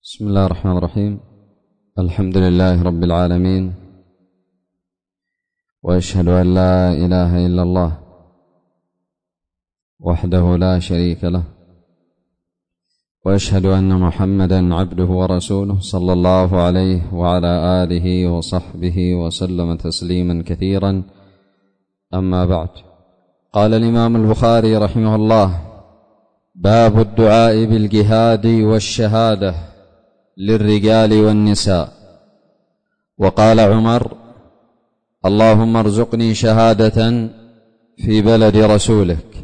بسم الله الرحمن الرحيم. الحمد لله رب العالمين، وأشهد أن لا إله إلا الله وحده لا شريك له، وأشهد أن محمدا عبده ورسوله صلى الله عليه وعلى آله وصحبه وسلم تسليما كثيرا. أما بعد، قال الإمام البخاري رحمه الله: باب الدعاء بالجهاد والشهادة للرجال والنساء. وقال عمر: اللهم ارزقني شهادة في بلد رسولك.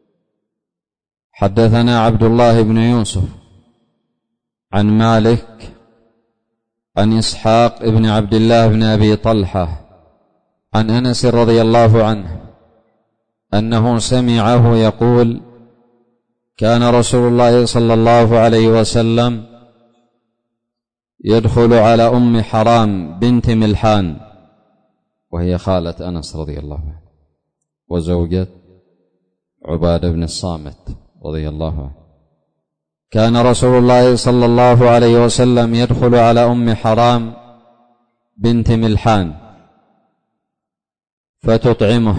حدثنا عبد الله بن يوسف عن مالك عن إسحاق بن عبد الله بن أبي طلحة عن أنس رضي الله عنه أنه سمعه يقول: كان رسول الله صلى الله عليه وسلم يدخل على أم حرام بنت ملحان، وهي خالة أنس رضي الله عنه وزوجة عبادة بن الصامت رضي الله عنه. كان رسول الله صلى الله عليه وسلم يدخل على أم حرام بنت ملحان فتطعمه،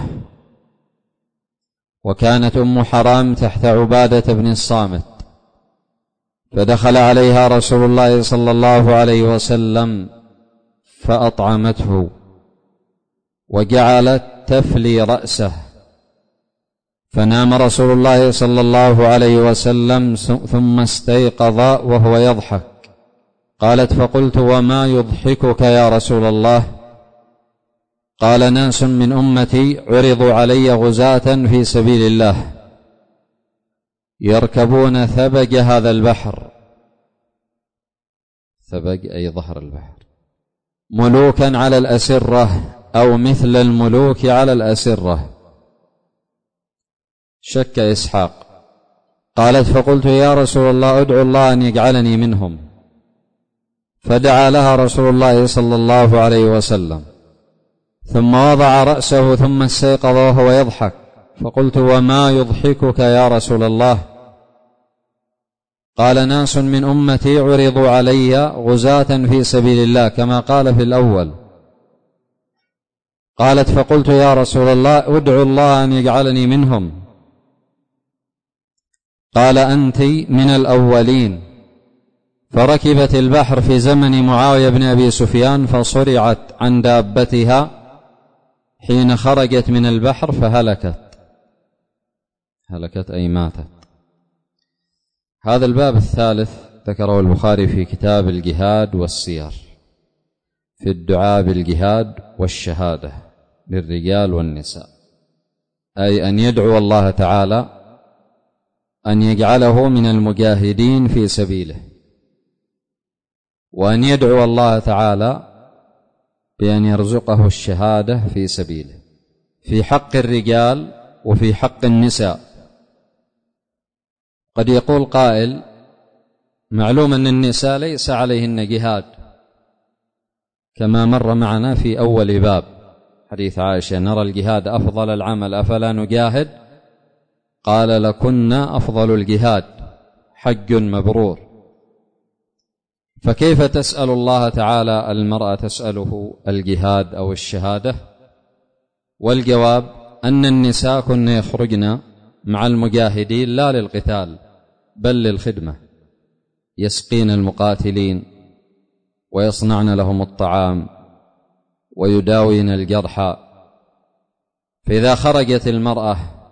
وكانت أم حرام تحت عبادة بن الصامت، فدخل عليها رسول الله صلى الله عليه وسلم فأطعمته وجعلت تفلي رأسه، فنام رسول الله صلى الله عليه وسلم ثم استيقظ وهو يضحك. قالت: فقلت: وما يضحكك يا رسول الله؟ قال: ناس من أمتي عرضوا علي غزاة في سبيل الله يركبون ثبج هذا البحر، ثبج أي ظهر البحر، ملوكا على الأسرة أو مثل الملوك على الأسرة. شك إسحاق. قالت: فقلت: يا رسول الله ادعو الله أن يجعلني منهم. فدعا لها رسول الله صلى الله عليه وسلم، ثم وضع رأسه ثم استيقظ وهو يضحك. فقلت: وما يضحكك يا رسول الله؟ قال: ناس من أمتي عرضوا علي غزاة في سبيل الله، كما قال في الأول. قالت: فقلت: يا رسول الله ادعو الله أن يجعلني منهم. قال: أنت من الأولين. فركبت البحر في زمن معاوية بن أبي سفيان، فصرعت عن دابتها حين خرجت من البحر فهلكت. هلكت أي ماتت. هذا الباب الثالث ذكره البخاري في كتاب الجهاد والسير، في الدعاء بالجهاد والشهادة للرجال والنساء، أي أن يدعو الله تعالى أن يجعله من المجاهدين في سبيله، وأن يدعو الله تعالى بأن يرزقه الشهادة في سبيله، في حق الرجال وفي حق النساء. قد يقول قائل: معلوم أن النساء ليس عليهن جهاد، كما مر معنا في أول باب حديث عائشة: نرى الجهاد أفضل العمل أفلا نجاهد؟ قال: لكن أفضل الجهاد حج مبرور. فكيف تسأل الله تعالى المرأة تسأله الجهاد أو الشهادة؟ والجواب أن النساء كن يخرجن مع المجاهدين لا للقتال بل للخدمة، يسقين المقاتلين ويصنعن لهم الطعام ويداوين الجرحى. فإذا خرجت المرأة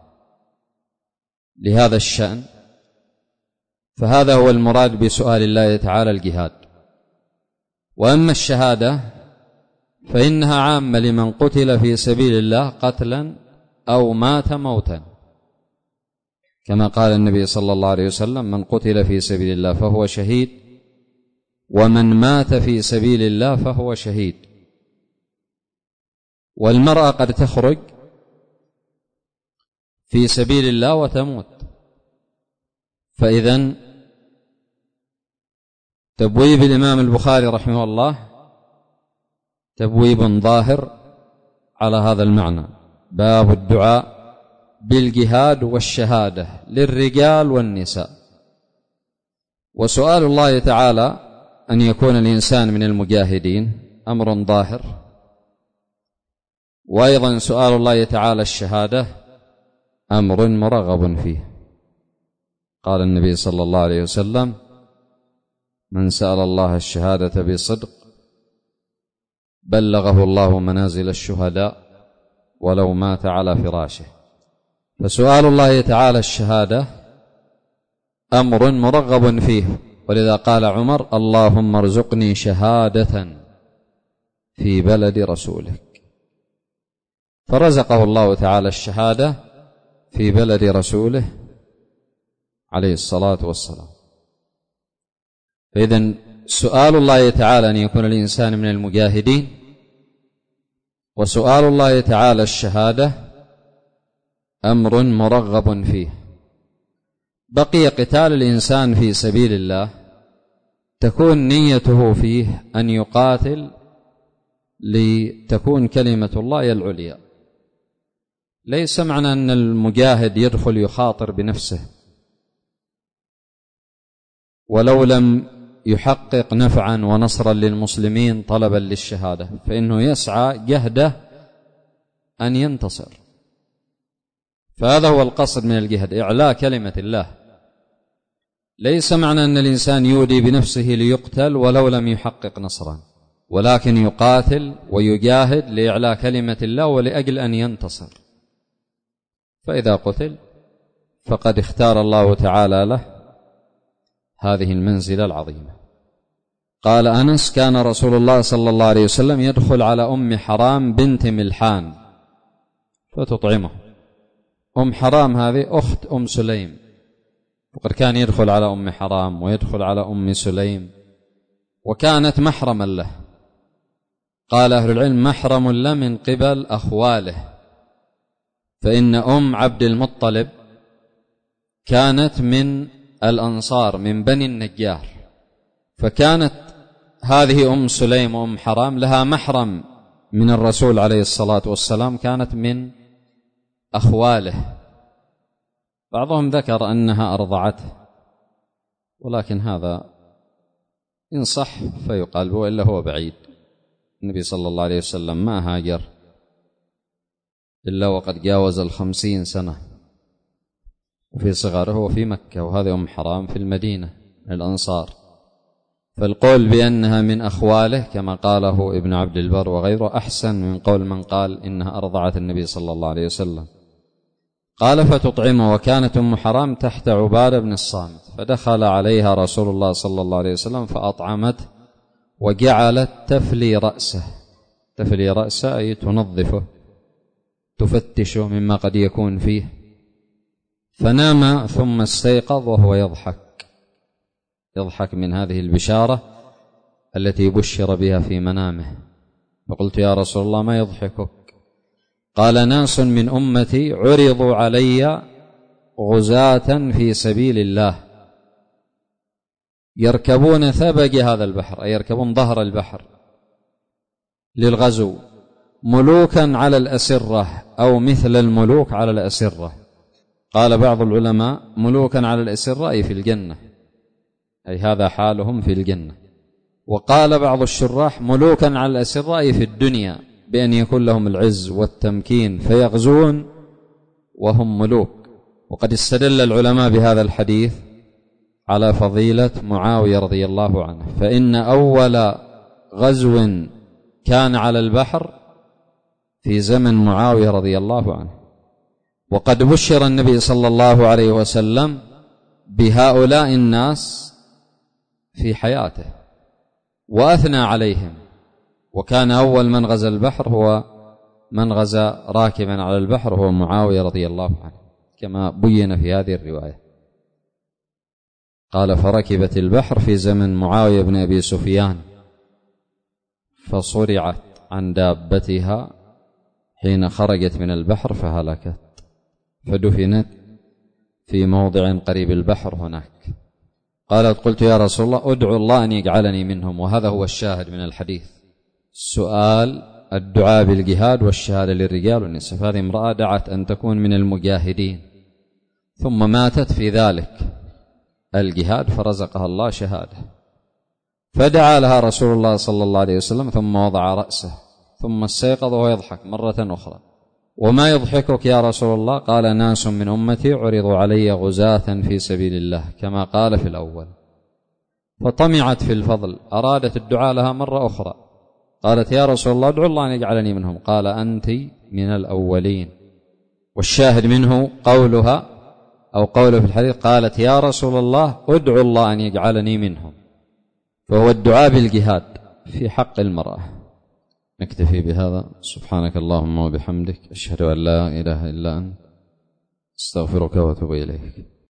لهذا الشأن فهذا هو المراد بسؤال الله تعالى الجهاد. وأما الشهادة فإنها عامة لمن قتل في سبيل الله قتلا أو مات موتا، كما قال النبي صلى الله عليه وسلم: من قتل في سبيل الله فهو شهيد، ومن مات في سبيل الله فهو شهيد. والمرأة قد تخرج في سبيل الله وتموت. فإذن تبويب الإمام البخاري رحمه الله تبويب ظاهر على هذا المعنى: باب الدعاء بالجهاد والشهادة للرجال والنساء. وسؤال الله تعالى أن يكون الإنسان من المجاهدين أمر ظاهر، وأيضا سؤال الله تعالى الشهادة أمر مرغب فيه. قال النبي صلى الله عليه وسلم: من سأل الله الشهادة بصدق بلغه الله منازل الشهداء ولو مات على فراشه. فسؤال الله تعالى الشهادة أمر مرغب فيه، ولذا قال عمر: اللهم ارزقني شهادة في بلد رسولك. فرزقه الله تعالى الشهادة في بلد رسوله عليه الصلاة والسلام. فإذن سؤال الله تعالى أن يكون الإنسان من المجاهدين، وسؤال الله تعالى الشهادة أمر مرغب فيه. بقي قتال الإنسان في سبيل الله تكون نيته فيه أن يقاتل لتكون كلمة الله العليا. ليس معنى أن المجاهد يدخل يخاطر بنفسه ولو لم يحقق نفعا ونصرا للمسلمين طلبا للشهادة، فإنه يسعى جهده أن ينتصر. فهذا هو القصد من الجهاد، إعلاء كلمة الله. ليس معنى أن الإنسان يودي بنفسه ليقتل ولو لم يحقق نصرا، ولكن يقاتل ويجاهد لإعلاء كلمة الله ولأجل أن ينتصر. فإذا قتل فقد اختار الله تعالى له هذه المنزلة العظيمة. قال أنس: كان رسول الله صلى الله عليه وسلم يدخل على أم حرام بنت ملحان فتطعمه. أم حرام هذه أخت أم سليم، وقد كان يدخل على أم حرام ويدخل على أم سليم، وكانت محرما له. قال أهل العلم: محرم له من قبل أخواله، فإن أم عبد المطلب كانت من الأنصار من بني النجار، فكانت هذه أم سليم وأم حرام لها محرم من الرسول عليه الصلاة والسلام، كانت من أخواله. بعضهم ذكر أنها أرضعته، ولكن هذا إن صح فيقال، وإلا هو بعيد. النبي صلى الله عليه وسلم ما هاجر إلا وقد جاوز 50 سنة، وفي صغره وفي مكة، وهذه أم حرام في المدينة الأنصار. فالقول بأنها من أخواله كما قاله ابن عبد البر وغيره أحسن من قول من قال إنها أرضعت النبي صلى الله عليه وسلم. قال: فتطعمه. وكانت أم حرام تحت عبادة بن الصامت، فدخل عليها رسول الله صلى الله عليه وسلم فأطعمته، وجعلت تفلي رأسه. تفلي رأسه أي تنظفه، تفتشه مما قد يكون فيه. فنام ثم استيقظ وهو يضحك من هذه البشارة التي بشر بها في منامه. فقلت: يا رسول الله ما يضحكك؟ قال: ناس من أمتي عرضوا علي غزاة في سبيل الله يركبون ثبج هذا البحر، أي يركبون ظهر البحر للغزو، ملوكا على الأسرة أو مثل الملوك على الأسرة. قال بعض العلماء: ملوكا على الأسرة أي في الجنة، أي هذا حالهم في الجنة. وقال بعض الشراح: ملوكا على الأسرة أي في الدنيا، بأن يكون لهم العز والتمكين فيغزون وهم ملوك. وقد استدل العلماء بهذا الحديث على فضيلة معاوية رضي الله عنه، فإن أول غزو كان على البحر في زمن معاوية رضي الله عنه. وقد بشر النبي صلى الله عليه وسلم بهؤلاء الناس في حياته وأثنى عليهم، وكان أول من غزا البحر هو من غزا راكبا على البحر هو معاوية رضي الله عنه، كما بين في هذه الرواية. قال: فركبت البحر في زمن معاوية بن أبي سفيان، فصرعت عن دابتها حين خرجت من البحر فهلكت، فدفنت في موضع قريب البحر هناك. قالت: قلت يا رسول الله ادعو الله أن يجعلني منهم. وهذا هو الشاهد من الحديث، السؤال الدعاء بالجهاد والشهادة للرجال والنساء. فهذه امرأة دعت أن تكون من المجاهدين، ثم ماتت في ذلك الجهاد فرزقها الله شهادة. فدعا لها رسول الله صلى الله عليه وسلم ثم وضع رأسه ثم استيقظ وهو يضحك مرة أخرى. وما يضحكك يا رسول الله؟ قال ناس من أمتي عرضوا علي غزاة في سبيل الله كما قال في الأول. فطمعت في الفضل، أرادت الدعاء لها مرة أخرى، قالت يا رسول الله ادعو الله أن يجعلني منهم. قال أنت من الأولين. والشاهد منه قولها أو قوله في الحديث قالت يا رسول الله ادعو الله أن يجعلني منهم. فهو الدعاء بالجهاد في حق المرأة. نكتفي بهذا. سبحانك اللهم وبحمدك، أشهد أن لا إله إلا أنت، استغفرك وأتوب إليك.